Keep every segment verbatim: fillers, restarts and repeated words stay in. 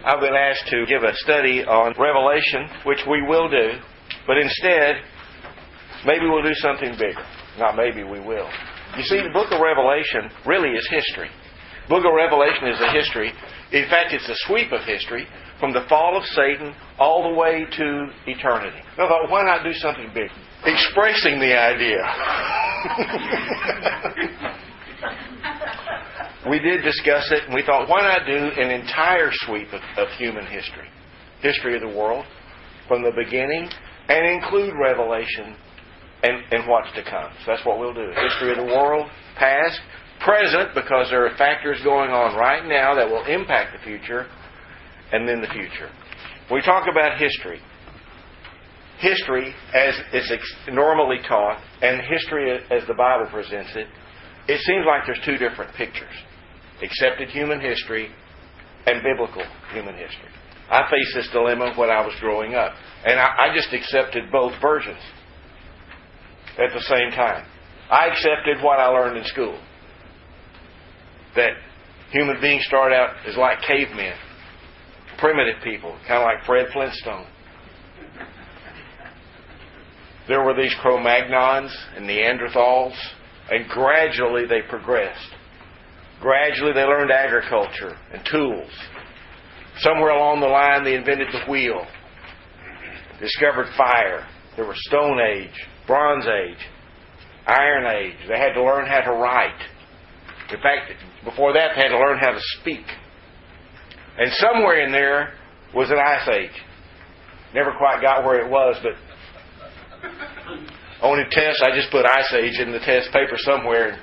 I've been asked to give a study on Revelation, which we will do, but instead, maybe we'll do something bigger. Not maybe, we will. You see, the book of Revelation really is history. The book of Revelation is a history. In fact, it's a sweep of history from the fall of Satan all the way to eternity. I thought, why not do something big? Expressing the idea. We did discuss it, and we thought, why not do an entire sweep of, of human history? History of the world, from the beginning, and include Revelation and, and what's to come. So that's what we'll do. History of the world, past, present, because there are factors going on right now that will impact the future, and then the future. When we talk about history, history as it's normally taught, and history as the Bible presents it, it seems like there's two different pictures. Accepted human history and biblical human history. I faced this dilemma when I was growing up. And I, I just accepted both versions at the same time. I accepted what I learned in school. That human beings start out as like cavemen. Primitive people. Kind of like Fred Flintstone. There were these Cro-Magnons and Neanderthals. And gradually they progressed. Gradually they learned agriculture and tools. Somewhere along the line they invented the wheel. Discovered fire. There were Stone Age, Bronze Age, Iron Age. They had to learn how to write. In fact, before that they had to learn how to speak. And somewhere in there was an Ice Age. Never quite got where it was, but on a test, I just put Ice Age in the test paper somewhere.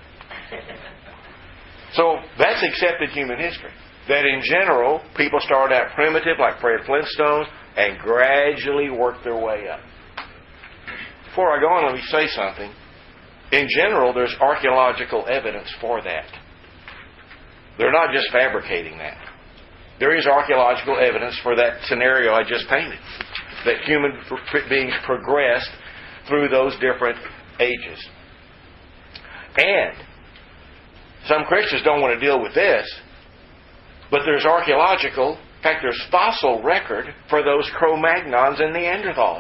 So that's accepted human history. That in general, people start out primitive, like Fred Flintstone, and gradually work their way up. Before I go on, let me say something. In general, there's archaeological evidence for that. They're not just fabricating that. There is archaeological evidence for that scenario I just painted. That human beings progressed through those different ages. And some Christians don't want to deal with this, but there's archaeological, in fact there's fossil record for those Cro-Magnons and Neanderthals.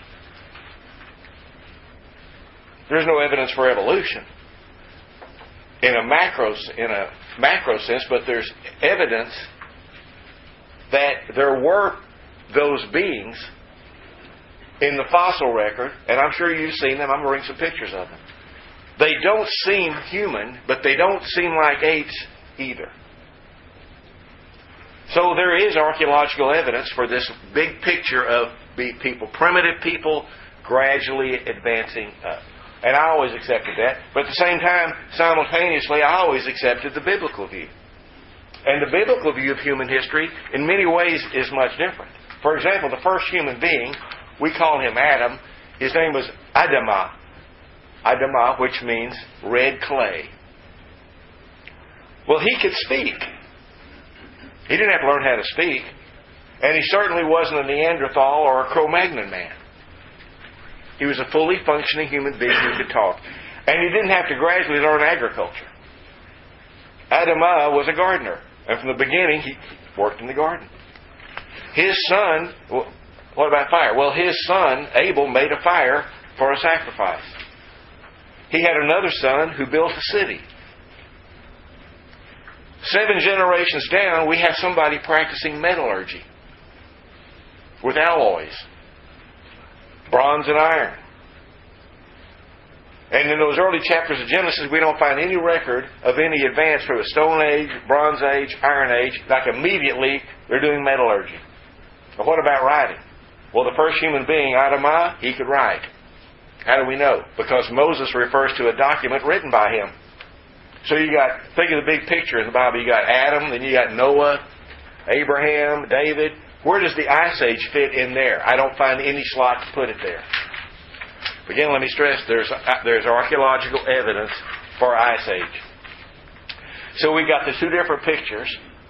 There's no evidence for evolution in a macro in a macro sense, but there's evidence that there were those beings in the fossil record, and I'm sure you've seen them. I'm going to bring some pictures of them. They don't seem human, but they don't seem like apes either. So there is archaeological evidence for this big picture of people, primitive people, gradually advancing up. And I always accepted that. But at the same time, simultaneously, I always accepted the biblical view. And the biblical view of human history, in many ways, is much different. For example, the first human being, we call him Adam. His name was Adamah. Adamah, which means red clay. Well, he could speak. He didn't have to learn how to speak. And he certainly wasn't a Neanderthal or a Cro-Magnon man. He was a fully functioning human being who could talk. And he didn't have to gradually learn agriculture. Adamah was a gardener. And from the beginning, he worked in the garden. His son... Well, what about fire? Well, his son, Abel, made a fire for a sacrifice. He had another son who built a city. Seven generations down, we have somebody practicing metallurgy with alloys, bronze and iron. And in those early chapters of Genesis, we don't find any record of any advance through a Stone Age, Bronze Age, Iron Age. Like immediately, they're doing metallurgy. But what about writing? Well, the first human being, Adamah, he could write. How do we know? Because Moses refers to a document written by him. So you got, think of the big picture in the Bible. You got Adam, then you got Noah, Abraham, David. Where does the Ice Age fit in there? I don't find any slot to put it there. Again, let me stress, there's there's archaeological evidence for Ice Age. So we've got the two different pictures.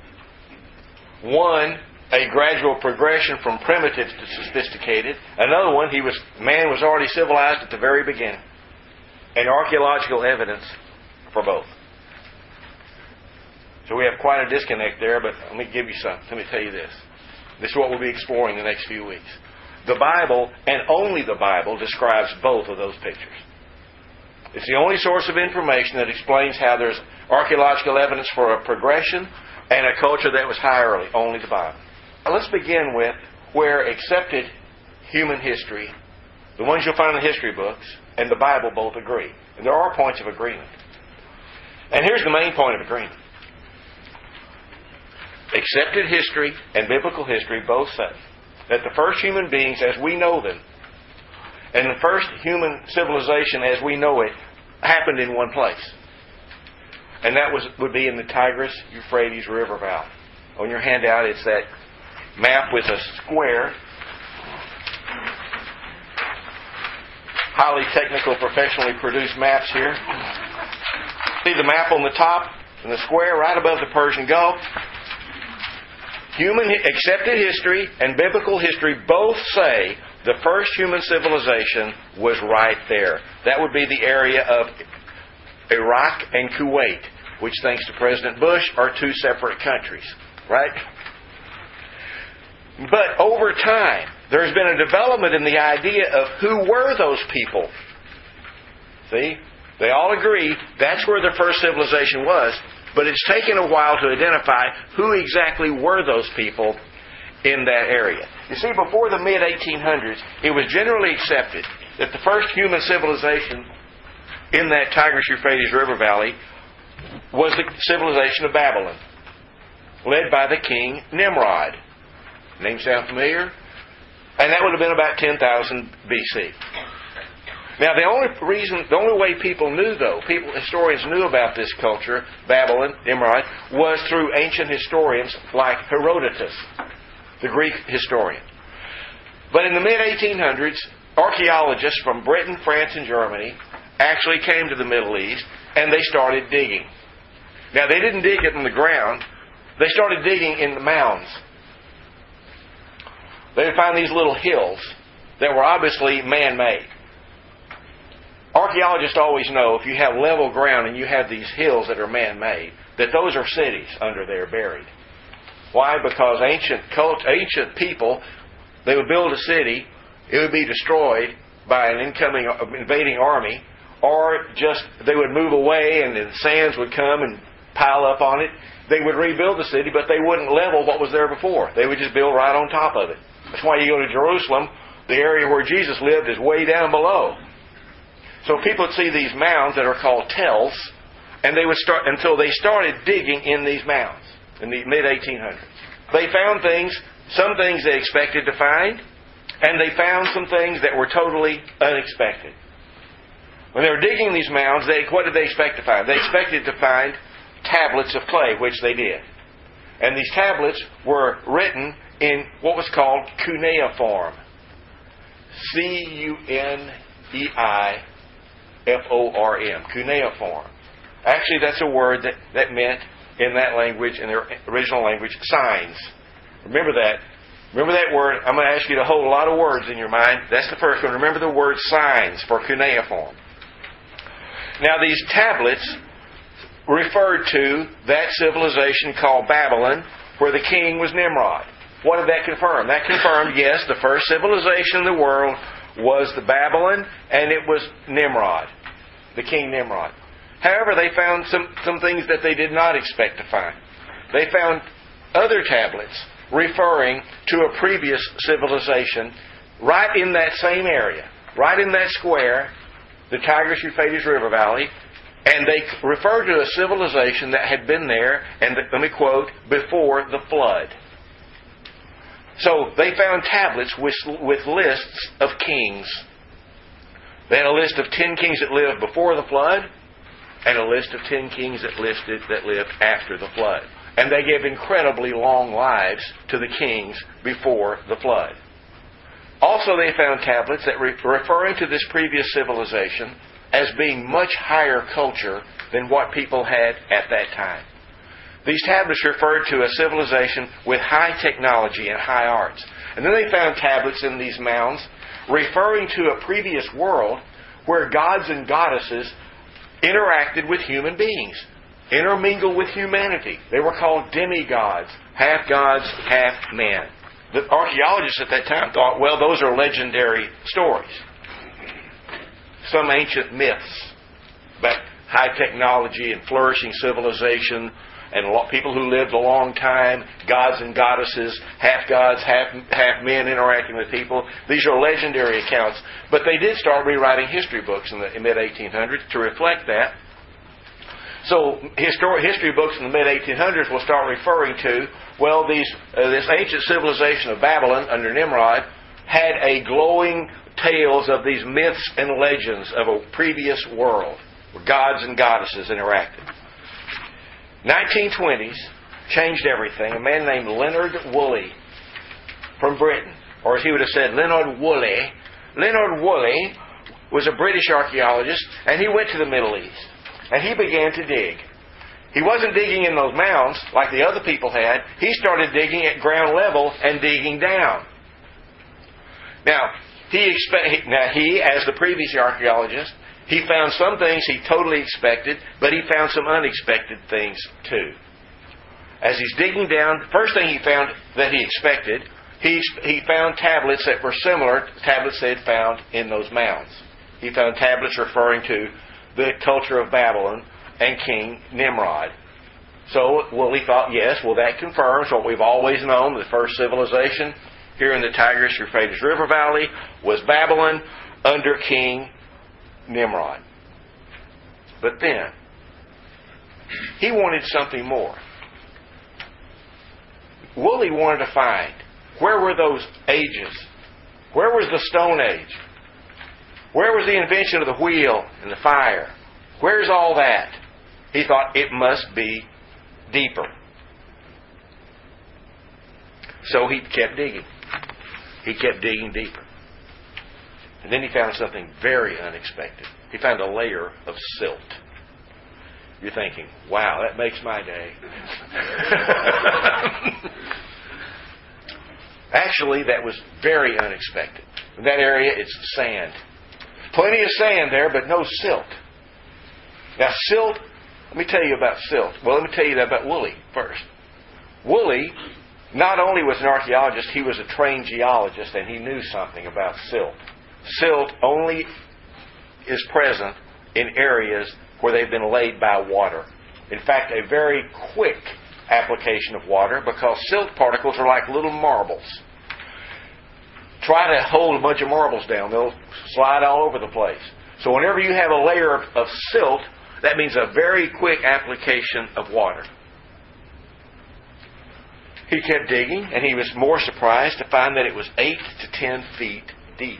One, a gradual progression from primitive to sophisticated. Another one, he was man was already civilized at the very beginning. And archaeological evidence for both. So we have quite a disconnect there, but let me give you something. Let me tell you this. This is what we'll be exploring the next few weeks. The Bible, and only the Bible, describes both of those pictures. It's the only source of information that explains how there's archaeological evidence for a progression and a culture that was high early. Only the Bible. Now let's begin with where accepted human history, the ones you'll find in the history books, and the Bible both agree. And there are points of agreement. And here's the main point of agreement. Accepted history and biblical history both say that the first human beings as we know them and the first human civilization as we know it happened in one place. And that was would be in the Tigris-Euphrates River Valley. On your handout, it's that map with a square. Highly technical, professionally produced maps here. See the map on the top and the square right above the Persian Gulf. Human accepted history and biblical history both say the first human civilization was right there. That would be the area of Iraq and Kuwait, which, thanks to President Bush, are two separate countries. Right? But over time, there's been a development in the idea of who were those people. See? They all agree that's where the first civilization was, but it's taken a while to identify who exactly were those people in that area. You see, before the mid eighteen hundreds, it was generally accepted that the first human civilization in that Tigris-Euphrates River Valley was the civilization of Babylon, led by the king Nimrod. Name sound familiar? And that would have been about ten thousand B C. Now, the only reason, the only way people knew, though, people, historians knew about this culture, Babylon, Nimrod, was through ancient historians like Herodotus, the Greek historian. But in the mid eighteen hundreds, archaeologists from Britain, France, and Germany actually came to the Middle East, and they started digging. Now, they didn't dig it in the ground. They started digging in the mounds. They would find these little hills that were obviously man-made. Archaeologists always know if you have level ground and you have these hills that are man-made, that those are cities under there buried. Why? Because ancient cult, ancient people, they would build a city, it would be destroyed by an incoming, invading army, or just they would move away and the sands would come and pile up on it. They would rebuild the city, but they wouldn't level what was there before. They would just build right on top of it. That's why you go to Jerusalem, the area where Jesus lived is way down below. So people would see these mounds that are called tells, and they would start until they started digging in these mounds in the mid eighteen hundreds. They found things, some things they expected to find, and they found some things that were totally unexpected. When they were digging these mounds, they, what did they expect to find? They expected to find tablets of clay, which they did. And these tablets were written in what was called cuneiform. C U N E I F O R M. Cuneiform. Actually, that's a word that, that meant, in that language, in their original language, signs. Remember that. Remember that word. I'm going to ask you to hold a lot of words in your mind. That's the first one. Remember the word signs for cuneiform. Now, these tablets referred to that civilization called Babylon, where the king was Nimrod. What did that confirm? That confirmed, yes, the first civilization in the world was the Babylon, and it was Nimrod, the king Nimrod. However, they found some, some things that they did not expect to find. They found other tablets referring to a previous civilization right in that same area, right in that square, the Tigris-Euphrates River Valley, and they refer to a civilization that had been there, and let me quote, before the flood. So they found tablets with, with lists of kings. They had a list of ten kings that lived before the flood, and a list of ten kings that listed that lived after the flood. And they gave incredibly long lives to the kings before the flood. Also, they found tablets that re- referring to this previous civilization as being much higher culture than what people had at that time. These tablets referred to a civilization with high technology and high arts. And then they found tablets in these mounds referring to a previous world where gods and goddesses interacted with human beings. intermingle with humanity. They were called demigods, half gods, half men. The archaeologists at that time thought, well, those are legendary stories. Some ancient myths about high technology and flourishing civilization and people who lived a long time, gods and goddesses, half gods, half, half men interacting with people. These are legendary accounts. But they did start rewriting history books in the mid eighteen hundreds to reflect that. So histor- history books in the mid eighteen hundreds will start referring to, well, these uh, this ancient civilization of Babylon under Nimrod had a glowing tales of these myths and legends of a previous world where gods and goddesses interacted. nineteen twenties changed everything. A man named Leonard Woolley from Britain, or as he would have said, Leonard Woolley. Leonard Woolley was a British archaeologist, and he went to the Middle East. And he began to dig. He wasn't digging in those mounds like the other people had. He started digging at ground level and digging down. Now, he, expe- now, he as the previous archaeologist, he found some things he totally expected, but he found some unexpected things too. As he's digging down, the first thing he found that he expected, he, he found tablets that were similar to tablets they had found in those mounds. He found tablets referring to the culture of Babylon and King Nimrod. So, well, he thought, yes, well, that confirms what we've always known. The first civilization here in the Tigris-Euphrates River Valley was Babylon under King Nimrod. But then, he wanted something more. Woolley wanted to find, where were those ages? Where was the Stone Age? Where was the invention of the wheel and the fire? Where's all that? He thought it must be deeper. So he kept digging. He kept digging deeper. And then he found something very unexpected. He found a layer of silt. You're thinking, wow, that makes my day. Actually, that was very unexpected. In that area, it's sand. Plenty of sand there, but no silt. Now, silt, let me tell you about silt. Well, let me tell you about Woolley first. Woolley not only was an archaeologist, he was a trained geologist, and he knew something about silt. Silt only is present in areas where they've been laid by water. In fact, a very quick application of water, because silt particles are like little marbles. Try to hold a bunch of marbles down. They'll slide all over the place. So whenever you have a layer of, of silt, that means a very quick application of water. He kept digging, and he was more surprised to find that it was eight to ten feet deep.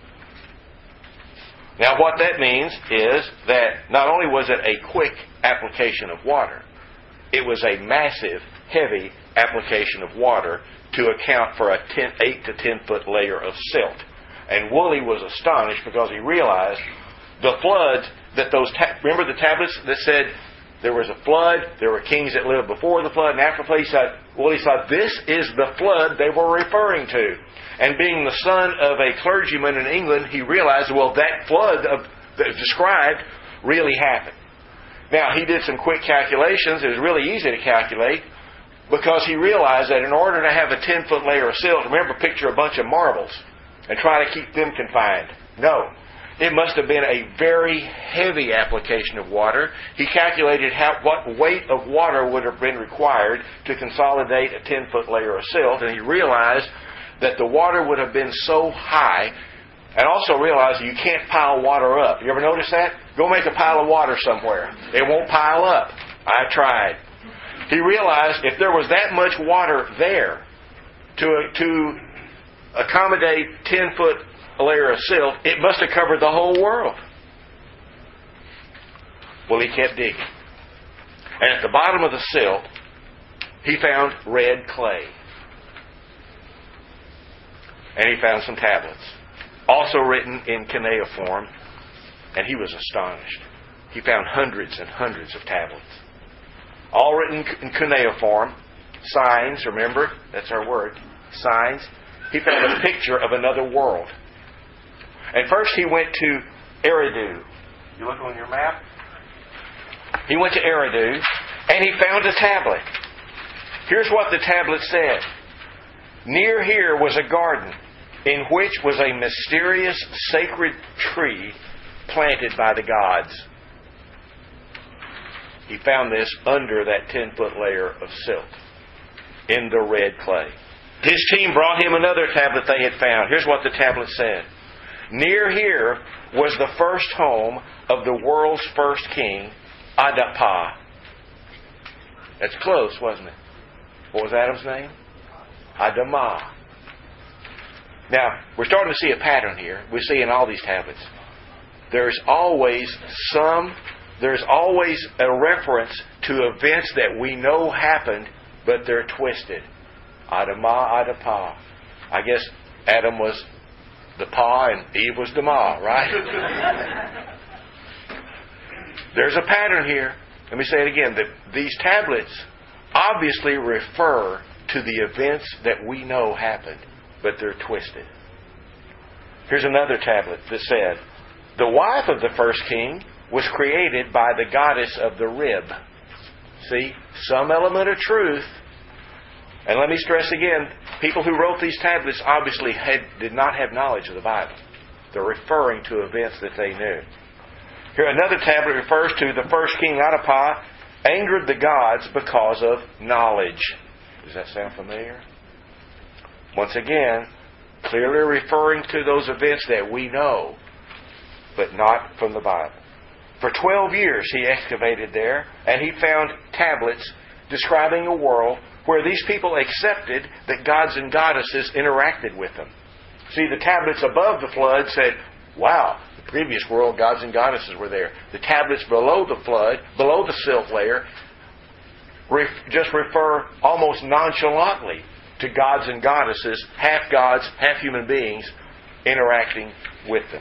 Now what that means is that not only was it a quick application of water, it was a massive, heavy application of water to account for a ten, eight to ten foot layer of silt. And Woolley was astonished because he realized the floods that those, ta- remember the tablets that said there was a flood, there were kings that lived before the flood and after the flood. He said, Woolley said, this is the flood they were referring to. And being the son of a clergyman in England, he realized, well, that flood of, that was described really happened. Now, he did some quick calculations. It was really easy to calculate, because he realized that in order to have a ten foot layer of silt, remember, picture a bunch of marbles and try to keep them confined. No. It must have been a very heavy application of water. He calculated how, what weight of water would have been required to consolidate a ten foot layer of silt, and he realized that the water would have been so high, and also realized you can't pile water up. You ever notice that? Go make a pile of water somewhere. It won't pile up. I tried. He realized if there was that much water there to, to accommodate ten foot layer of silt, it must have covered the whole world. Well, he kept digging. And at the bottom of the silt, he found red clay. And he found some tablets, also written in cuneiform, and he was astonished. He found hundreds and hundreds of tablets, all written in cuneiform, signs, remember, that's our word, signs. He found a picture of another world. And first he went to Eridu. You look on your map? He went to Eridu, and he found a tablet. Here's what the tablet said. Near here was a garden, in which was a mysterious sacred tree planted by the gods. He found this under that ten-foot layer of silt in the red clay. His team brought him another tablet they had found. Here's what the tablet said. Near here was the first home of the world's first king, Adapa. That's close, wasn't it? What was Adam's name? Adamah. Now, we're starting to see a pattern here. We see in all these tablets. There's always some, there's always a reference to events that we know happened, but they're twisted. Adamah, Adapa. I guess Adam was the Pa and Eve was the Ma, right? There's a pattern here. Let me say it again. That these tablets obviously refer to the events that we know happened, but they're twisted. Here's another tablet that said, the wife of the first king was created by the goddess of the rib. See, some element of truth. And let me stress again, people who wrote these tablets obviously had, did not have knowledge of the Bible. They're referring to events that they knew. Here, another tablet refers to the first king, Adapa, angered the gods because of knowledge. Does that sound familiar? Once again, clearly referring to those events that we know, but not from the Bible. For twelve years he excavated there, and he found tablets describing a world where these people accepted that gods and goddesses interacted with them. See, the tablets above the flood said, wow, the previous world, gods and goddesses were there. The tablets below the flood, below the silt layer, ref- just refer almost nonchalantly to gods and goddesses, half gods, half human beings, interacting with them.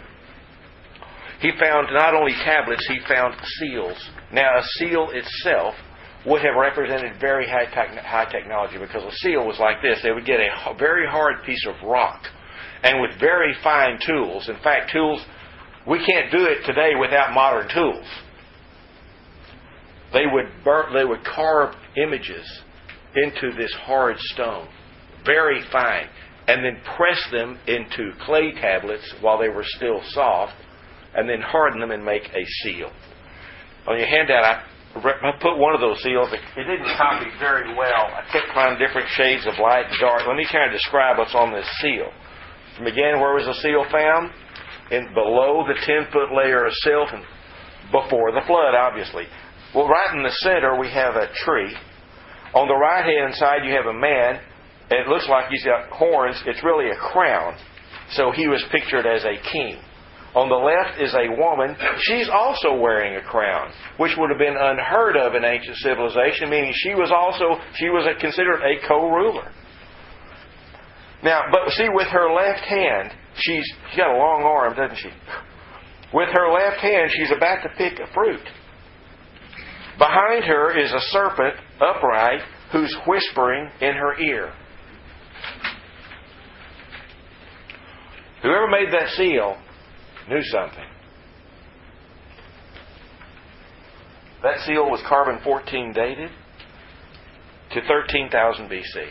He found not only tablets, he found seals. Now, a seal itself would have represented very high, te- high technology, because a seal was like this. They would get a very hard piece of rock, and with very fine tools. In fact, tools, we can't do it today without modern tools. They would burn, they would carve images into this hard stone, very fine, and then press them into clay tablets while they were still soft, and then harden them and make a seal. On your handout, I I put one of those seals. It didn't copy very well. I kept finding different shades of light and dark. Let me kind of describe what's on this seal. From again, where was the seal found? In below the ten-foot layer of silt and before the flood, obviously. Well, right in the center, we have a tree. On the right-hand side, you have a man, and it looks like he's got horns. It's really a crown. So he was pictured as a king. On the left is a woman. She's also wearing a crown, which would have been unheard of in ancient civilization, meaning she was also, she was a, considered a co-ruler. Now, but see, with her left hand, she's, she's got a long arm, doesn't she? With her left hand, she's about to pick a fruit. Behind her is a serpent, upright, who's whispering in her ear. Whoever made that seal knew something. That seal was carbon fourteen dated to thirteen thousand B C.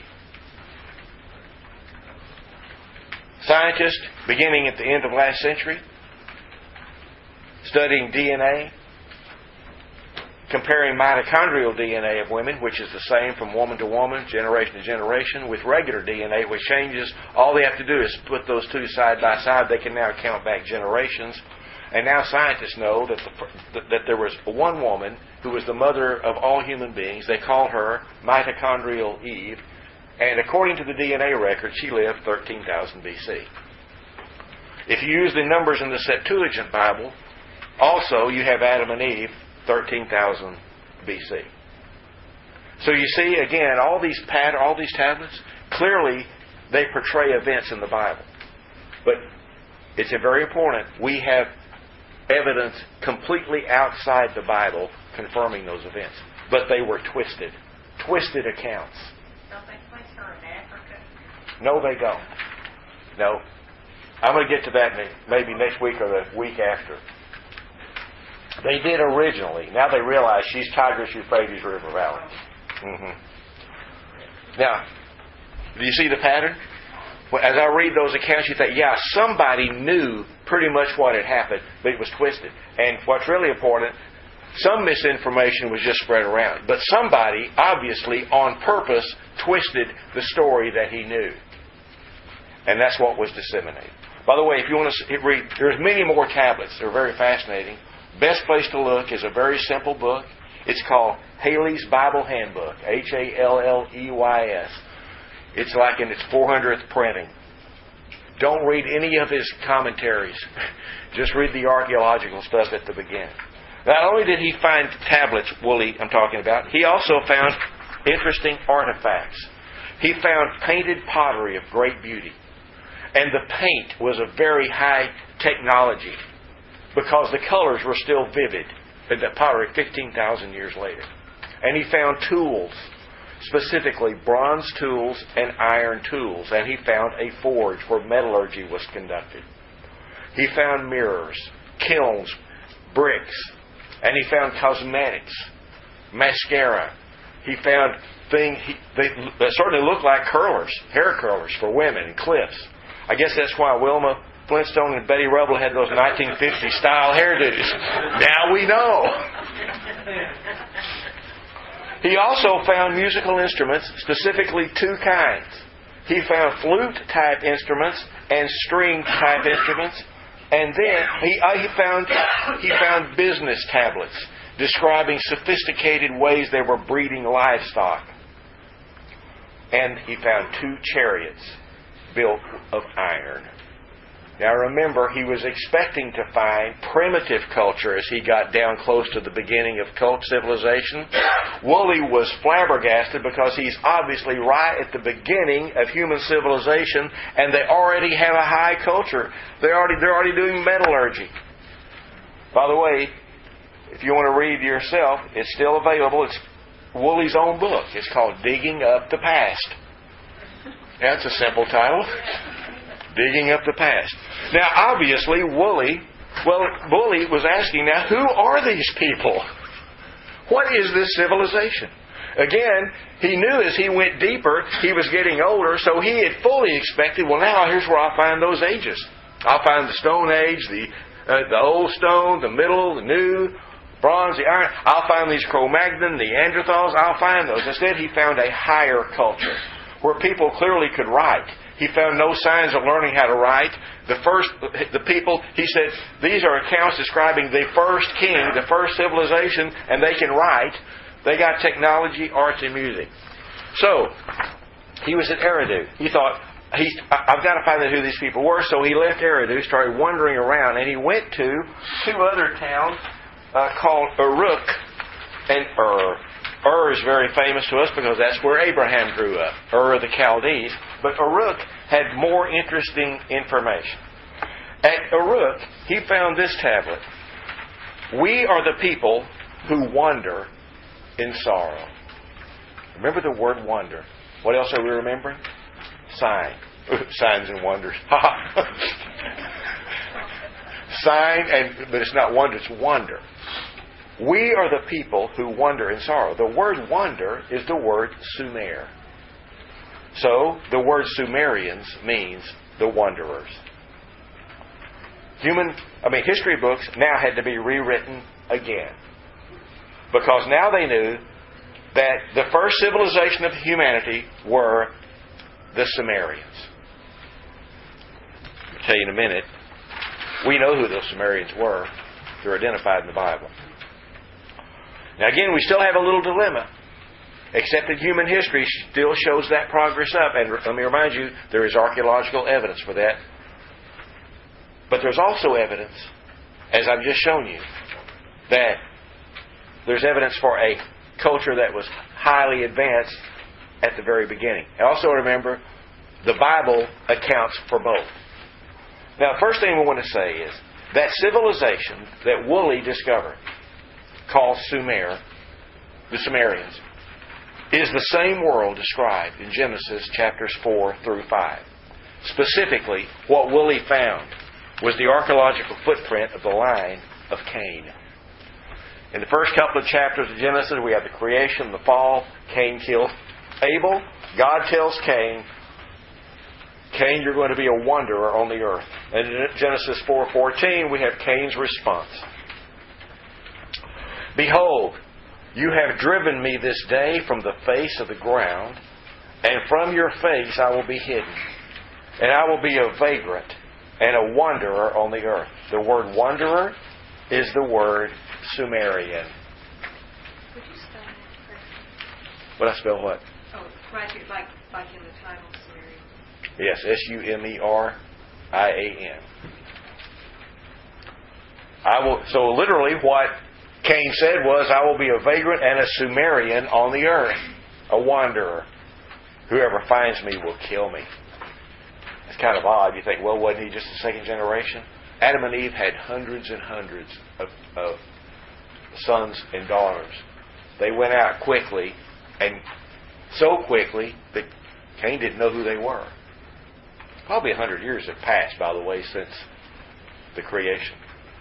Scientists, beginning at the end of last century, studying D N A, comparing mitochondrial D N A of women, which is the same from woman to woman, generation to generation, with regular D N A, which changes. All they have to do is put those two side by side. They can now count back generations. And now scientists know that, the, that there was one woman who was the mother of all human beings. They call her mitochondrial Eve. And according to the D N A record, she lived thirteen thousand B C. If you use the numbers in the Septuagint Bible, also you have Adam and Eve, thirteen thousand B C. So you see, again, all these pat, all these tablets, clearly they portray events in the Bible. But it's very important. We have evidence completely outside the Bible confirming those events. But they were twisted. Twisted accounts. Don't they place her in Africa? No, they don't. No. I'm going to get to that maybe next week or the week after. They did originally. Now they realize she's Tigris-Euphrates River Valley. Mm-hmm. Now, do you see the pattern? Well, as I read those accounts, you think, yeah, somebody knew pretty much what had happened, but it was twisted. And what's really important, some misinformation was just spread around. But somebody, obviously, on purpose, twisted the story that he knew. And that's what was disseminated. By the way, if you want to read, there's many more tablets. They're very fascinating. Best place to look is a very simple book. It's called Halley's Bible Handbook, H A L L E Y S. It's like in its four hundredth printing. Don't read any of his commentaries. Just read the archaeological stuff at the beginning. Not only did he find tablets, Woolley I'm talking about, he also found interesting artifacts. He found painted pottery of great beauty. And the paint was of very high technology because the colors were still vivid in the pottery fifteen thousand years later. And he found tools, specifically bronze tools and iron tools. And he found a forge where metallurgy was conducted. He found mirrors, kilns, bricks, and he found cosmetics, mascara. He found things they, that certainly looked like curlers, hair curlers for women, and clips. I guess that's why Wilma Flintstone and Betty Rubble had those nineteen fifties style hairdos. Now we know. He also found musical instruments, specifically two kinds. He found flute-type instruments and string-type instruments. And then he, uh, he found he found business tablets describing sophisticated ways they were breeding livestock. And he found two chariots built of iron. Now remember, he was expecting to find primitive culture as he got down close to the beginning of cult civilization. Woolley was flabbergasted because he's obviously right at the beginning of human civilization, and they already have a high culture. They're already, they're already doing metallurgy. By the way, if you want to read yourself, it's still available. It's Woolley's own book. It's called Digging Up the Past. That's a simple title. Digging Up the Past. Now, obviously, Woolley, well, Woolley was asking, now, who are these people? What is this civilization? Again, he knew as he went deeper, he was getting older, so he had fully expected, well, now, here's where I'll find those ages. I'll find the Stone Age, the uh, the Old Stone, the Middle, the New, Bronze, the Iron. I'll find these Cro-Magnon, Neanderthals. I'll find those. Instead, he found a higher culture where people clearly could write. He found no signs of learning how to write. The first, the people, he said, these are accounts describing the first king, the first civilization, and they can write. They got technology, arts, and music. So, he was at Eridu. He thought, he's, I've got to find out who these people were. So he left Eridu, started wandering around, and he went to two other towns uh, called Uruk and Ur. Ur is very famous to us because that's where Abraham grew up, Ur of the Chaldees. But Uruk had more interesting information. At Uruk, he found this tablet. We are the people who wander in sorrow. Remember the word wonder. What else are we remembering? Sign. Signs and wonders. Sign, and but it's not wonder, it's wonder. We are the people who wander in sorrow. The word wonder is the word Sumer. So, the word Sumerians means the wanderers. Human, I mean, history books now had to be rewritten again. Because now they knew that the first civilization of humanity were the Sumerians. I'll tell you in a minute. We know who those Sumerians were. They're identified in the Bible. Now again, we still have a little dilemma. Except that human history still shows that progress up. And let me remind you, there is archaeological evidence for that. But there's also evidence, as I've just shown you, that there's evidence for a culture that was highly advanced at the very beginning. And also remember, the Bible accounts for both. Now, the first thing we want to say is that civilization that Woolley discovered, called Sumer, the Sumerians, is the same world described in Genesis chapters four through five. Specifically, what Woolley found was the archaeological footprint of the line of Cain. In the first couple of chapters of Genesis, we have the creation, the fall. Cain kills Abel. God tells Cain, Cain, you're going to be a wanderer on the earth. And in Genesis four fourteen, we have Cain's response. Behold, you have driven me this day from the face of the ground, and from your face I will be hidden. And I will be a vagrant and a wanderer on the earth. The word wanderer is the word Sumerian. Would you spell that correctly? Would I spell what? Oh, right here, like, like in the title, Sumerian. Yes, S U M E R I A N. I will. So literally what Cain said was, I will be a vagrant and a Sumerian on the earth, a wanderer. Whoever finds me will kill me. It's kind of odd. You think, well, wasn't he just the second generation? Adam and Eve had hundreds and hundreds of, of sons and daughters. They went out quickly, and so quickly that Cain didn't know who they were. Probably a hundred years have passed, by the way, since the creation.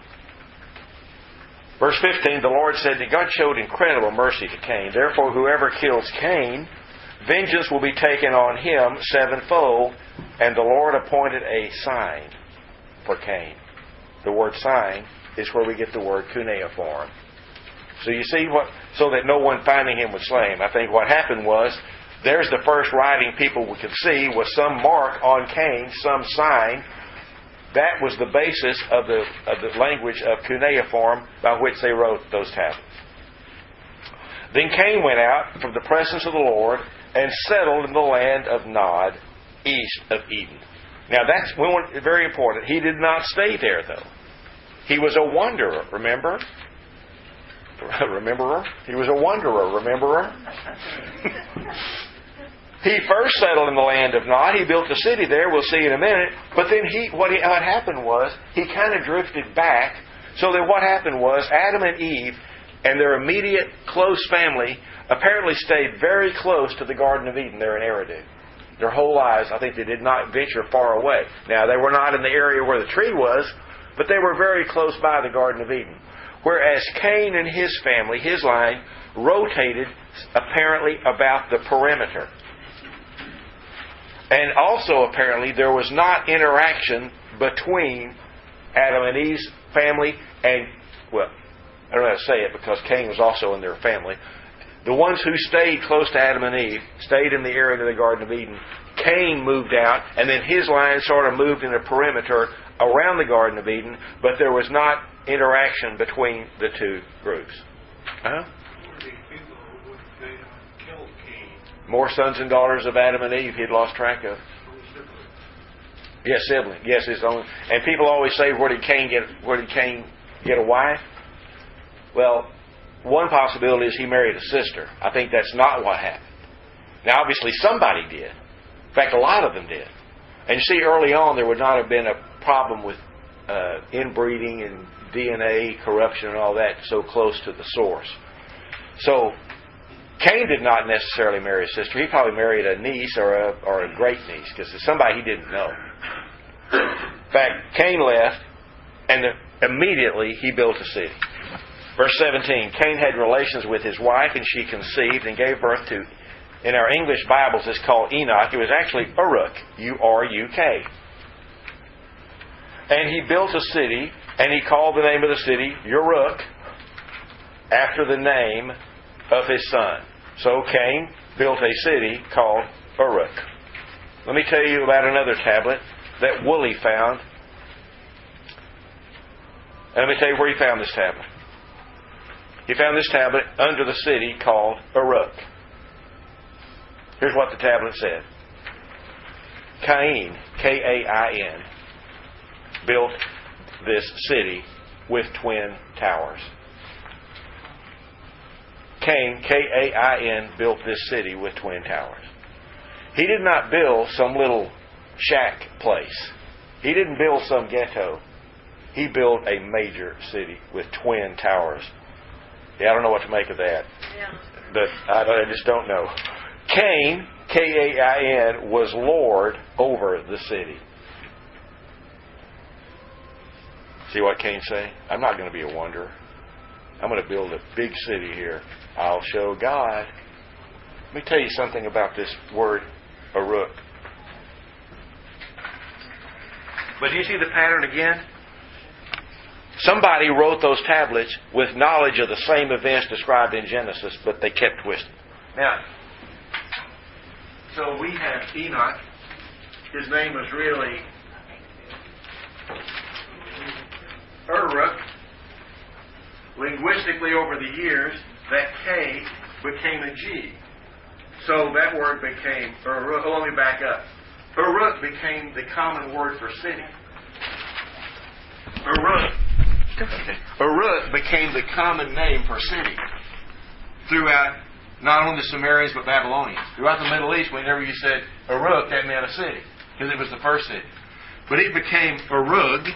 Verse fifteen, the Lord said that God showed incredible mercy to Cain. Therefore, whoever kills Cain, vengeance will be taken on him sevenfold. And the Lord appointed a sign for Cain. The word sign is where we get the word cuneiform. So you see what, so that no one finding him would slay him. I think what happened was, there's the first writing people we could see was some mark on Cain, some sign. That was the basis of the of the language of cuneiform by which they wrote those tablets. Then Cain went out from the presence of the Lord and settled in the land of Nod, east of Eden. Now that's very important. He did not stay there, though. He was a wanderer, remember? Rememberer? He was a wanderer, rememberer? He first settled in the land of Nod. He built a city there. We'll see in a minute. But then he, what, he, what happened was, he kind of drifted back. So that what happened was, Adam and Eve and their immediate close family apparently stayed very close to the Garden of Eden there in Eridu. Their whole lives, I think they did not venture far away. Now, they were not in the area where the tree was, but they were very close by the Garden of Eden. Whereas Cain and his family, his line, rotated apparently about the perimeter. And also, apparently, there was not interaction between Adam and Eve's family and, well, I don't know how to say it because Cain was also in their family. The ones who stayed close to Adam and Eve stayed in the area of the Garden of Eden. Cain moved out, and then his line sort of moved in a perimeter around the Garden of Eden, but there was not interaction between the two groups. Uh-huh. More sons and daughters of Adam and Eve he'd lost track of. Yes, sibling. Yes, his own. And people always say, where did Cain get where did Cain get a wife? Well, one possibility is he married a sister. I think that's not what happened. Now, obviously, somebody did. In fact, a lot of them did. And you see, early on, there would not have been a problem with uh, inbreeding and D N A corruption and all that so close to the source. So, Cain did not necessarily marry a sister. He probably married a niece or a, or a great niece because it's somebody he didn't know. In fact, Cain left, and the, immediately he built a city. Verse seventeen, Cain had relations with his wife, and she conceived and gave birth to, in our English Bibles it's called Enoch. It was actually Uruk, U R U K. And he built a city, and he called the name of the city Uruk, after the name of his son. So Cain built a city called Uruk. Let me tell you about another tablet that Woolley found. And let me tell you where he found this tablet. He found this tablet under the city called Uruk. Here's what the tablet said. Cain, K A I N, built this city with twin towers. Cain, K A I N, built this city with twin towers. He did not build some little shack place. He didn't build some ghetto. He built a major city with twin towers. Yeah, I don't know what to make of that. Yeah. But I, I just don't know. Cain, K A I N, was Lord over the city. See what Cain say? I'm not going to be a wanderer. I'm I'm going to build a big city here. I'll show God. Let me tell you something about this word, Uruk. But do you see the pattern again? Somebody wrote those tablets with knowledge of the same events described in Genesis, but they kept twisting. Now, so we have Enoch. His name was really Uruk. Linguistically, over the years, that K became a G. So that word became Uruk. Oh, let me back up. Uruk became the common word for city. Uruk. Okay. Uruk became the common name for city throughout not only the Sumerians but Babylonians. Throughout the Middle East, whenever you said Uruk, that meant a city because it was the first city. But it became Uruk.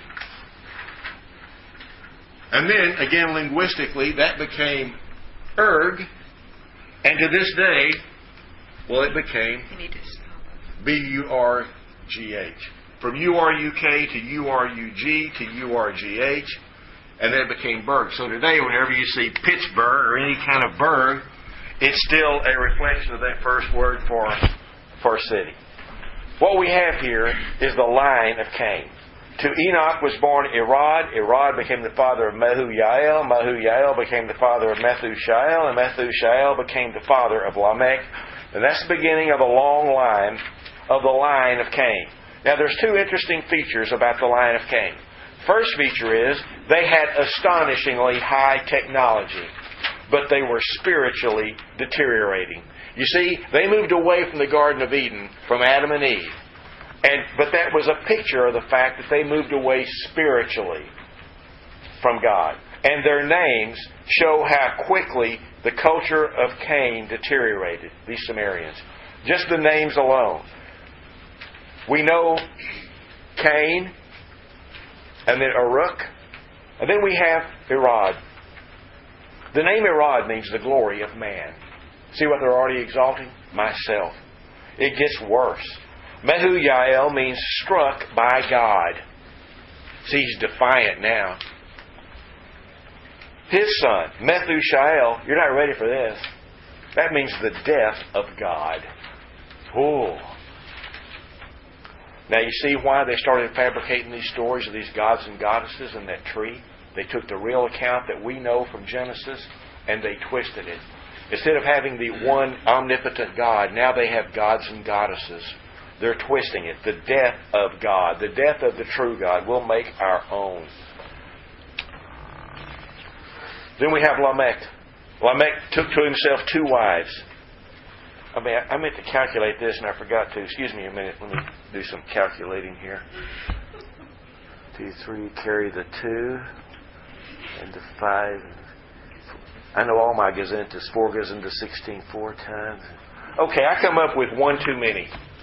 And then, again, linguistically, that became Erg. And to this day, well, it became B U R G H. From U R U K to U R U G to U R G H. And then it became Berg. So today, whenever you see Pittsburgh or any kind of Berg, it's still a reflection of that first word for, for city. What we have here is the line of Cain. To Enoch was born Irad. Irad became the father of Mehujael. Mehujael became the father of Methushael. And Methushael became the father of Lamech. And that's the beginning of a long line of the line of Cain. Now there's two interesting features about the line of Cain. First feature is they had astonishingly high technology, but they were spiritually deteriorating. You see, they moved away from the Garden of Eden, from Adam and Eve. And but that was a picture of the fact that they moved away spiritually from God. And their names show how quickly the culture of Cain deteriorated, these Sumerians. Just the names alone. We know Cain, and then Uruk, and then we have Irad. The name Irad means the glory of man. See what they're already exalting? Myself. It gets worse. Mehujael means struck by God. See, he's defiant now. His son, Methushael, you're not ready for this. That means the death of God. Oh. Now you see why they started fabricating these stories of these gods and goddesses in that tree? They took the real account that we know from Genesis and they twisted it. Instead of having the one omnipotent God, now they have gods and goddesses. They're twisting it. The death of God, the death of the true God, will make our own. Then we have Lamech. Lamech took to himself two wives. I mean, I meant to calculate this and I forgot to. Excuse me a minute. Let me do some calculating here. Two, three, carry the two. And the five. I know all my gazentas. Four goes into sixteen four times. Okay, I come up with one too many.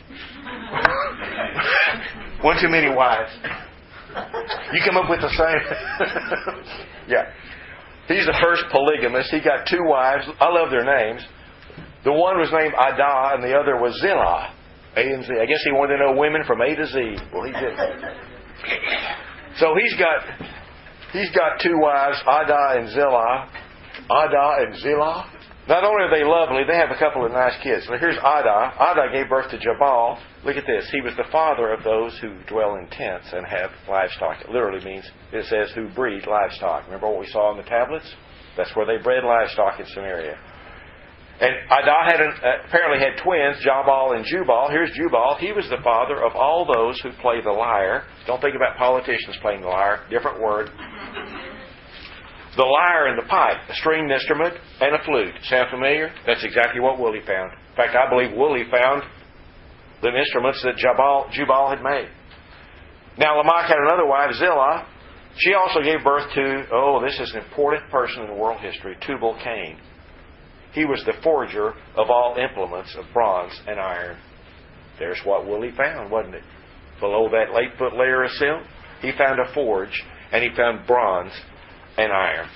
One too many wives. You come up with the same. Yeah. He's the first polygamist. He got two wives. I love their names. The one was named Adah and the other was Zillah. A and Z. I guess he wanted to know women from A to Z. Well, he didn't. So he's got he's got two wives, Adah and Zillah. Adah and Zillah. Not only are they lovely, they have a couple of nice kids. Now here's Adah. Adah gave birth to Jabal. Look at this. He was the father of those who dwell in tents and have livestock. It literally means, it says, who breed livestock. Remember what we saw on the tablets? That's where they bred livestock in Samaria. And Adah had an, uh, apparently had twins, Jabal and Jubal. Here's Jubal. He was the father of all those who play the lyre. Don't think about politicians playing the lyre. Different word. The lyre and the pipe, a stringed instrument, and a flute. Sound familiar? That's exactly what Woolley found. In fact, I believe Woolley found the instruments that Jabal, Jubal had made. Now, Lamech had another wife, Zillah. She also gave birth to, oh, this is an important person in world history, Tubal-Cain. He was the forger of all implements of bronze and iron. There's what Woolley found, wasn't it? Below that eight-foot layer of silk, he found a forge, and he found bronze and iron.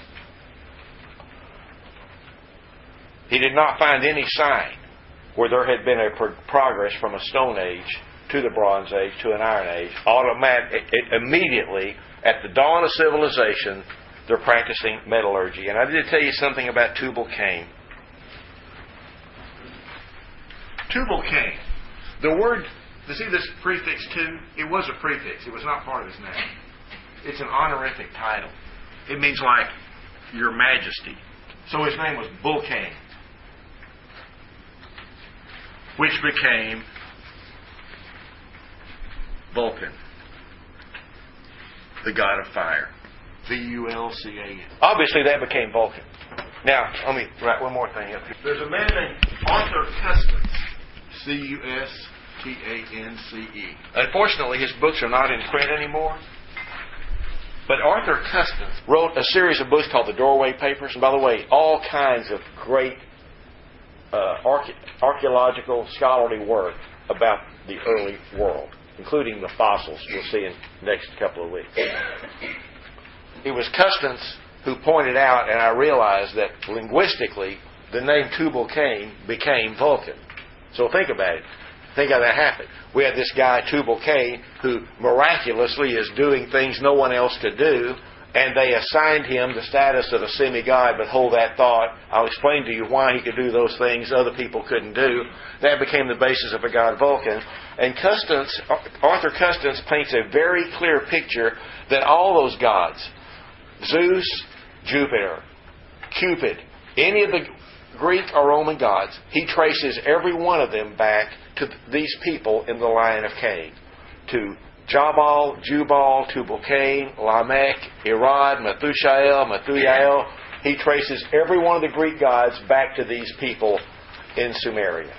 He did not find any sign where there had been a pro- progress from a Stone Age to the Bronze Age to an Iron Age. Automatic, it, it, immediately, at the dawn of civilization, they're practicing metallurgy. And I did tell you something about Tubal-Cain. Tubal-Cain. The word, you see this prefix two? It was a prefix. It was not part of his name. It's an honorific title. It means like your majesty. So his name was Bul-Cain, which became Vulcan, the god of fire. V U L C A N. Obviously that became Vulcan. Now, let me write one more thing up here. There's a man named Arthur Custance. C U S T A N C E. Unfortunately, his books are not in print anymore. But Arthur Custance wrote a series of books called the Doorway Papers. And by the way, all kinds of great uh, arche- archaeological, scholarly work about the early world, including the fossils we'll see in the next couple of weeks. It was Custance who pointed out, and I realized that linguistically, the name Tubal-Cain became Vulcan. So think about it. Think how that happened. We had this guy, Tubal-Cain, who miraculously is doing things no one else could do, and they assigned him the status of a semi-god, but hold that thought. I'll explain to you why he could do those things other people couldn't do. That became the basis of a god Vulcan. And Custance, Arthur Custance paints a very clear picture that all those gods, Zeus, Jupiter, Cupid, any of the Greek or Roman gods, he traces every one of them back to these people in the line of Cain. To Jabal, Jubal, Tubal-Cain, Lamech, Irad, Methusael, Methuyael. He traces every one of the Greek gods back to these people in Sumeria.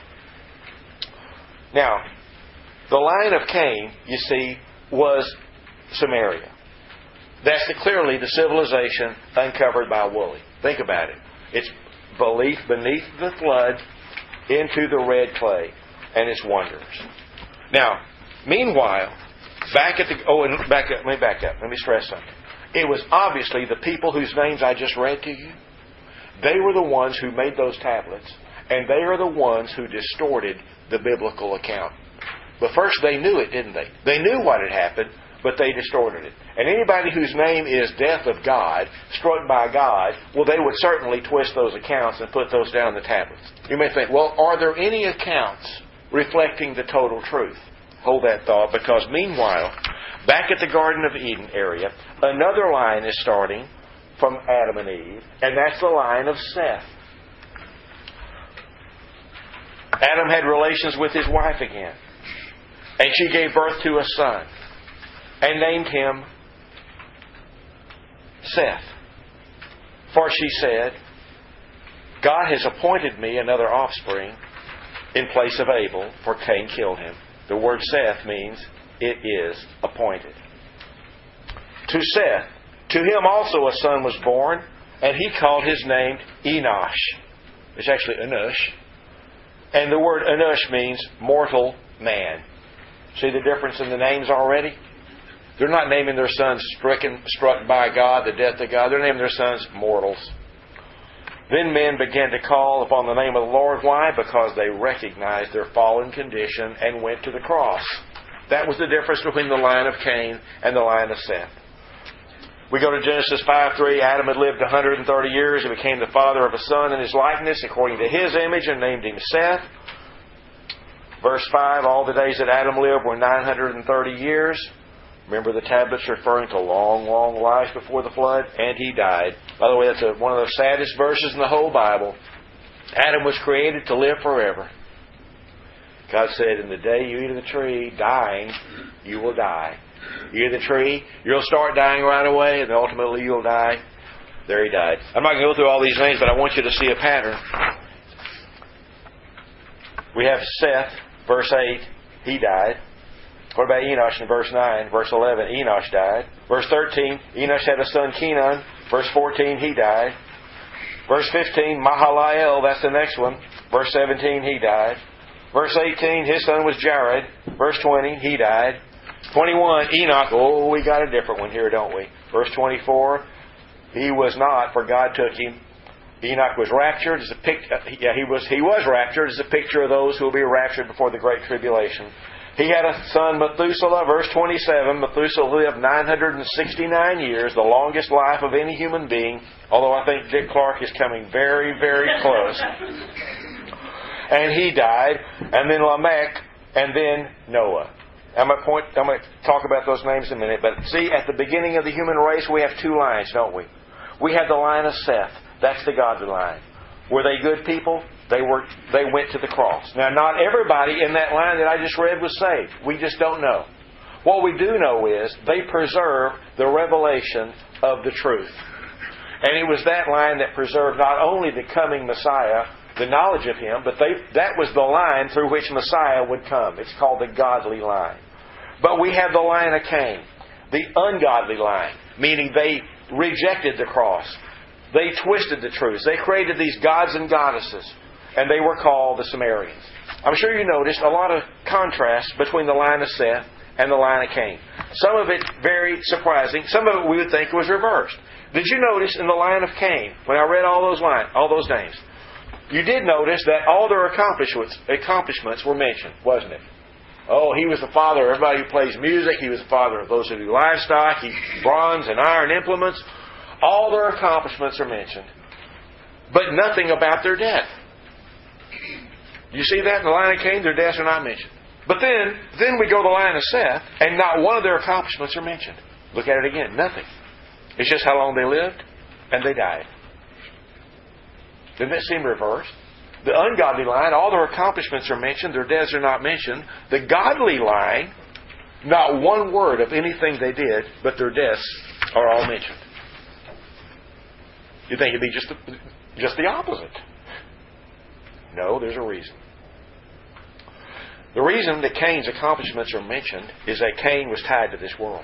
Now, the line of Cain, you see, was Sumeria. That's the, clearly the civilization uncovered by Woolley. Think about it. It's belief beneath the flood into the red clay and its wonders. Now, meanwhile, back at the oh, and back up. Let me back up. Let me stress something. It was obviously the people whose names I just read to you. They were the ones who made those tablets, and they are the ones who distorted the biblical account. But first, they knew it, didn't they? They knew what had happened, but they distorted it. And anybody whose name is death of God, struck by God, well, they would certainly twist those accounts and put those down the tablets. You may think, well, are there any accounts reflecting the total truth? Hold that thought, because meanwhile, back at the Garden of Eden area, another line is starting from Adam and Eve, and that's the line of Seth. Adam had relations with his wife again, and she gave birth to a son and named him Seth. For she said, God has appointed me another offspring in place of Abel, for Cain killed him. The word Seth means it is appointed. To Seth, to him also a son was born, and he called his name Enosh. It's actually Enosh. And the word Enosh means mortal man. See the difference in the names already? They're not naming their sons stricken, struck by God, the death of God. They're naming their sons mortals. Then men began to call upon the name of the Lord. Why? Because they recognized their fallen condition and went to the cross. That was the difference between the line of Cain and the line of Seth. We go to Genesis five three. Adam had lived one hundred thirty years and became the father of a son in his likeness, according to his image, and named him Seth. Verse five, all the days that Adam lived were nine hundred thirty years. Remember, the tablets referring to long, long life before the flood, and he died. By the way, that's a, one of the saddest verses in the whole Bible. Adam was created to live forever. God said, in the day you eat of the tree, dying, you will die. You eat of the tree, you'll start dying right away, and ultimately you'll die. There he died. I'm not going to go through all these names, but I want you to see a pattern. We have Seth, verse eight, he died. What about Enosh in verse nine? Verse eleven, Enosh died. Verse thirteen, Enosh had a son Kenan. Verse fourteen, he died. Verse fifteen, Mahalalel, that's the next one. Verse seventeen, he died. Verse eighteen, his son was Jared. Verse twenty, he died. twenty-one, Enoch. Oh, we got a different one here, don't we? Verse twenty-four, he was not, for God took him. Enoch was raptured as a pic- yeah, he was he was raptured as a picture of those who will be raptured before the great tribulation. He had a son, Methuselah, verse twenty-seven. Methuselah lived nine hundred sixty-nine years, the longest life of any human being, although I think Dick Clark is coming very, very close. And he died, and then Lamech, and then Noah. I'm going to point, I'm going to talk about those names in a minute, but see, at the beginning of the human race, we have two lines, don't we? We had the line of Seth. That's the godly line. Were they good people? They were. They went to the cross. Now, not everybody in that line that I just read was saved. We just don't know. What we do know is they preserved the revelation of the truth. And it was that line that preserved not only the coming Messiah, the knowledge of Him, but they, that was the line through which Messiah would come. It's called the godly line. But we have the line of Cain, the ungodly line, meaning they rejected the cross. They twisted the truth. They created these gods and goddesses, and they were called the Sumerians. I'm sure you noticed a lot of contrast between the line of Seth and the line of Cain. Some of it very surprising. Some of it we would think was reversed. Did you notice in the line of Cain, when I read all those line, all those names, you did notice that all their accomplishments, accomplishments were mentioned, wasn't it? Oh, he was the father of everybody who plays music. He was the father of those who do livestock. He bronze and iron implements. All their accomplishments are mentioned, but nothing about their death. You see that in the line of Cain? Their deaths are not mentioned. But then, then we go to the line of Seth, and not one of their accomplishments are mentioned. Look at it again. Nothing. It's just how long they lived, and they died. Doesn't that seem reversed? The ungodly line, all their accomplishments are mentioned, their deaths are not mentioned. The godly line, not one word of anything they did, but their deaths are all mentioned. You think it'd be just the, just the opposite. No, there's a reason. The reason that Cain's accomplishments are mentioned is that Cain was tied to this world.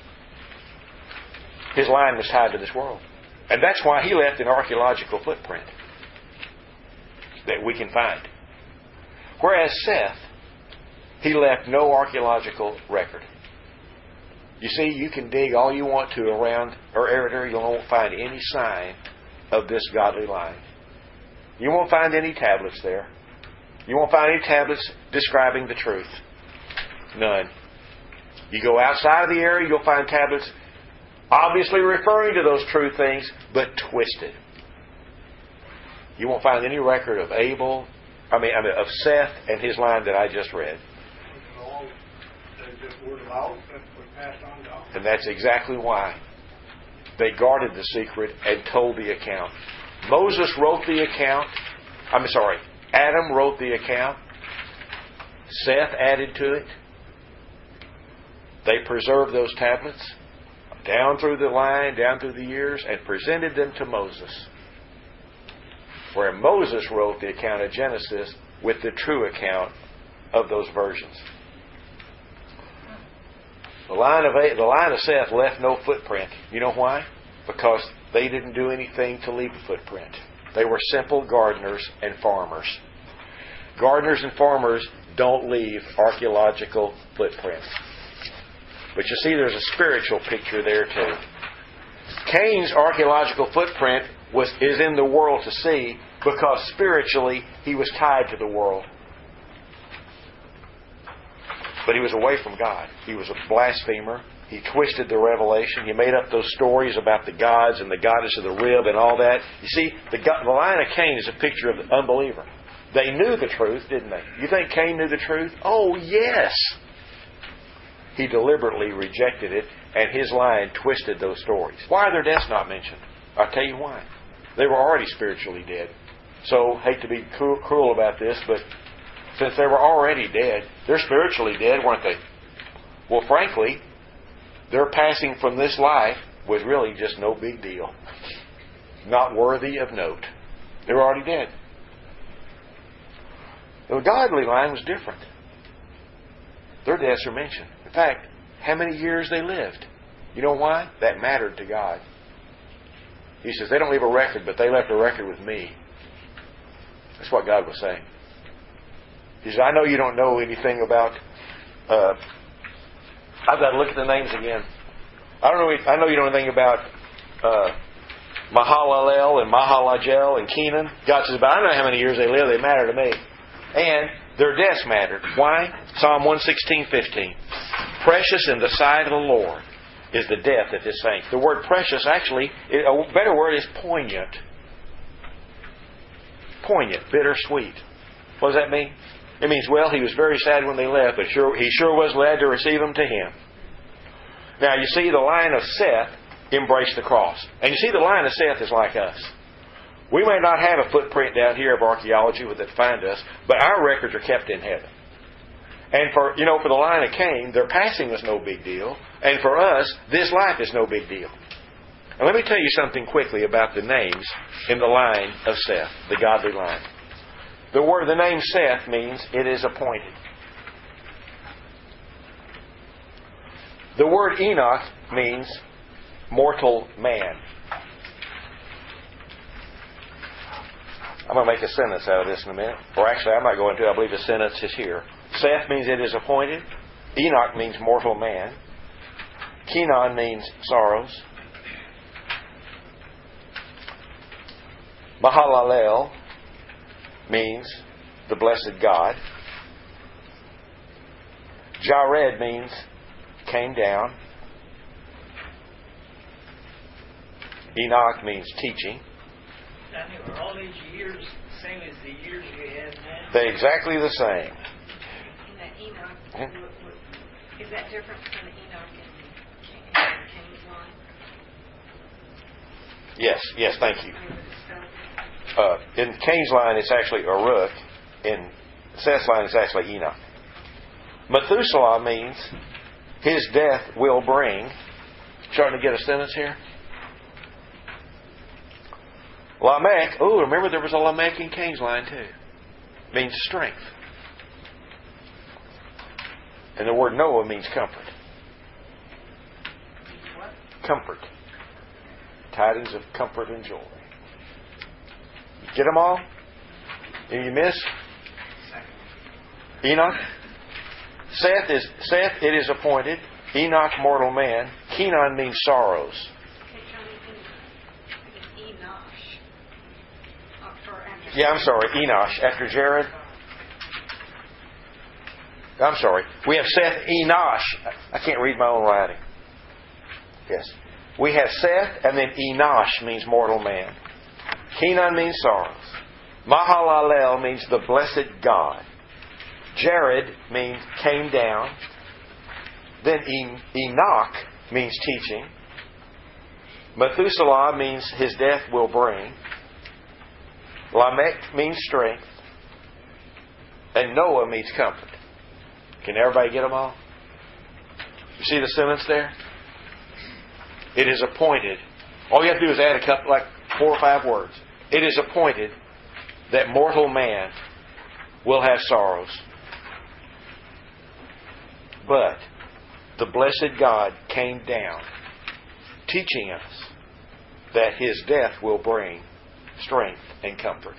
His line was tied to this world. And that's why he left an archaeological footprint that we can find. Whereas Seth, he left no archaeological record. You see, you can dig all you want to around or area, you won't find any sign of this godly line. You won't find any tablets there. You won't find any tablets describing the truth. None. You go outside of the area, you'll find tablets obviously referring to those true things, but twisted. You won't find any record of Abel, I mean, I mean of Seth and his line that I just read. And that's exactly why they guarded the secret and told the account. Moses wrote the account. I'm sorry, Adam wrote the account. Seth added to it. They preserved those tablets down through the line, down through the years, and presented them to Moses. Where Moses wrote the account of Genesis with the true account of those versions. The line of the line of Seth left no footprint. You know why? Because they didn't do anything to leave a footprint. They were simple gardeners and farmers. Gardeners and farmers don't leave archaeological footprints. But you see, there's a spiritual picture there too. Cain's archaeological footprint was is in the world to see because spiritually he was tied to the world. But he was away from God. He was a blasphemer. He twisted the revelation. He made up those stories about the gods and the goddess of the rib and all that. You see, the, the line of Cain is a picture of the unbeliever. They knew the truth, didn't they? You think Cain knew the truth? Oh, yes. He deliberately rejected it, and his line twisted those stories. Why are their deaths not mentioned? I'll tell you why. They were already spiritually dead. So, hate to be cruel, cruel about this, but since they were already dead, they're spiritually dead, weren't they? Well, frankly, their passing from this life was really just no big deal. Not worthy of note. They were already dead. The godly line was different. Their deaths are mentioned. In fact, how many years they lived. You know why? That mattered to God. He says, they don't leave a record, but they left a record with me. That's what God was saying. He says, I know you don't know anything about... Uh, I've got to look at the names again. I don't know. I know you don't know anything about uh, Mahalalel and Mahalajel and Kenan. God says, but I know how many years they live. They matter to me. And Their deaths mattered. Why? Psalm one sixteen fifteen. Precious in the sight of the Lord is the death of His saints. The word precious actually, a better word is poignant. Poignant, bittersweet. What does that mean? It means, well, he was very sad when they left, but sure, he sure was glad to receive them to Him. Now, you see, the line of Seth embraced the cross. And you see, the line of Seth is like us. We may not have a footprint down here of archaeology that find us, but our records are kept in heaven. And for, you know, for the line of Cain, their passing was no big deal. And for us, this life is no big deal. And let me tell you something quickly about the names in the line of Seth, the godly line. The word, the name Seth means it is appointed. The word Enoch means mortal man. I'm going to make a sentence out of this in a minute. Or actually, I'm not going to. I believe the sentence is here. Seth means it is appointed. Enoch means mortal man. Kenan means sorrows. Mahalalel means the blessed God. Jared means came down. Enoch means teaching. Danny, are all these years the same as the years you had now? They're exactly the same. And that Enoch, Hmm? what- what- is that different from the Enoch and Cain, and Cain's line? Yes, yes, thank you. Maybe it's spelled- Uh, in Cain's line, it's actually Uruk. In Seth's line, it's actually Enoch. Methuselah means his death will bring. Starting to get a sentence here? Lamech, oh, remember there was a Lamech in Cain's line too. Means strength. And the word Noah means comfort. What? Comfort. Tidings of comfort and joy. Get them all? Did you miss? Enoch. Seth is Seth. It is appointed. Enoch, mortal man. Kenan means sorrows. Okay, Johnny, and it's Enosh. Uh, for after- Yeah, I'm sorry. Enosh after Jared. I'm sorry. We have Seth Enosh. I can't read my own writing. Yes. We have Seth, and then Enosh means mortal man. Kenan means sorrows. Mahalalel means the blessed God. Jared means came down. Then Enoch means teaching. Methuselah means his death will bring. Lamech means strength. And Noah means comfort. Can everybody get them all? You see the sentence there? It is appointed. All you have to do is add a couple, like four or five words. It is appointed that mortal man will have sorrows. But the blessed God came down, teaching us that His death will bring strength and comfort.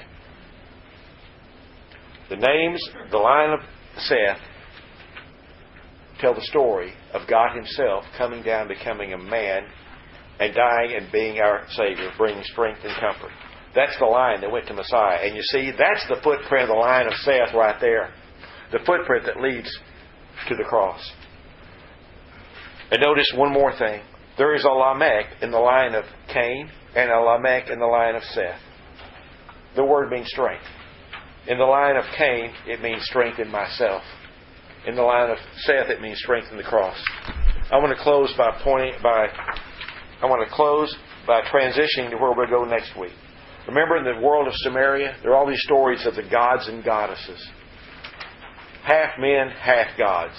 The names, the line of Seth, tell the story of God Himself coming down, becoming a man, and dying and being our Savior, bringing strength and comfort. That's the line that went to Messiah. And you see, that's the footprint of the line of Seth right there. The footprint that leads to the cross. And notice one more thing. There is a Lamech in the line of Cain and a Lamech in the line of Seth. The word means strength. In the line of Cain, it means strength in myself. In the line of Seth, it means strength in the cross. I want to close by pointing by. I want to close by transitioning to where we'll go next week. Remember, in the world of Samaria, there are all these stories of the gods and goddesses, half men, half gods.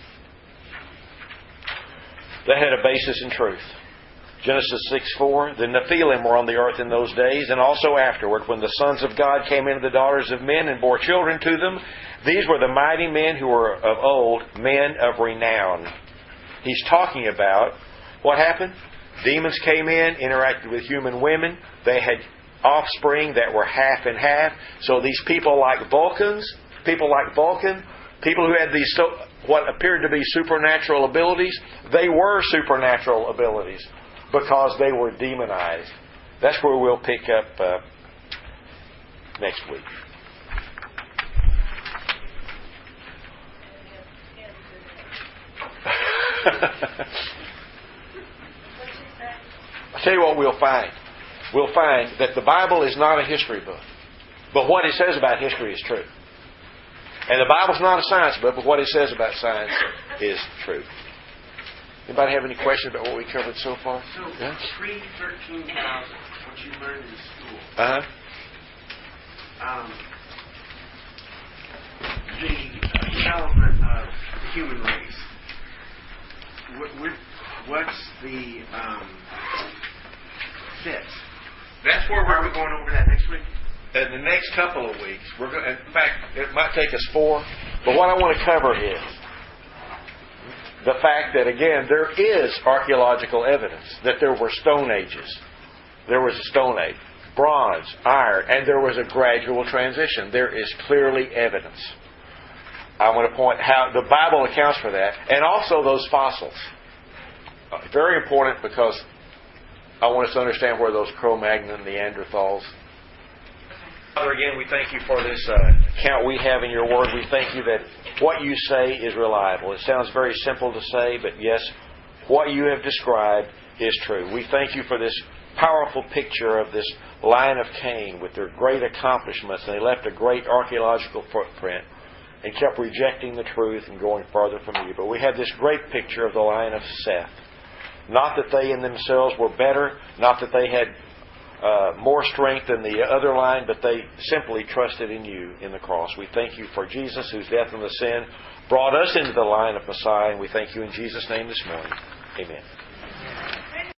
They had a basis in truth. Genesis six four, the Nephilim were on the earth in those days, and also afterward, when the sons of God came into the daughters of men and bore children to them. These were the mighty men who were of old, men of renown. He's talking about what happened. Demons came in, interacted with human women. They had offspring that were half and half. So these people like Vulcans, people like Vulcan, people who had these so, what appeared to be supernatural abilities, they were supernatural abilities because they were demonized. That's where we'll pick up uh, next week. I'll tell you what we'll find. We'll find that the Bible is not a history book. But what it says about history is true. And the Bible's not a science book, but what it says about science is true. Anybody have any questions about what we covered so far? So, yeah? pre thirteen thousand, what you learned in school, Uh-huh. um, the development of the human race, what, what, what's the um, fits? That's where Are we going over that next week? In the next couple of weeks, we're going. In fact, it might take us four. But what I want to cover is the fact that, again, there is archaeological evidence that there were stone ages. There was a stone age, bronze, iron, and there was a gradual transition. There is clearly evidence. I want to point how the Bible accounts for that, and also those fossils. Uh, very important, because I want us to understand where those Cro-Magnon Neanderthals. Father, again, we thank you for this uh, account we have in your Word. We thank you that what you say is reliable. It sounds very simple to say, but yes, what you have described is true. We thank you for this powerful picture of this line of Cain with their great accomplishments, and they left a great archaeological footprint and kept rejecting the truth and going farther from you. But we have this great picture of the line of Seth. Not that they in themselves were better, not that they had Uh, more strength than the other line, but they simply trusted in you in the cross. We thank you for Jesus, whose death and the sin brought us into the line of Messiah, and we thank you in Jesus' name this morning. Amen.